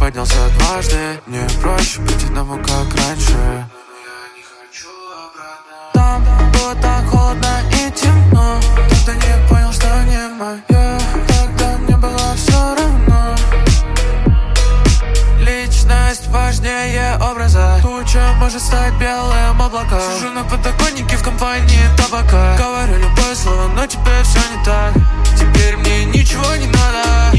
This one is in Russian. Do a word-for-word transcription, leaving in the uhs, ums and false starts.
поднялся дважды. Мне проще быть одному, как раньше. Там было так холодно и темно. Тогда не понял, что не моё. Тогда мне было все равно. Личность важнее образа. Туча может стать белым облаком. Сижу на подоконнике в компании табака. Говорю любое слово, но теперь все не так. Теперь мне ничего не надо.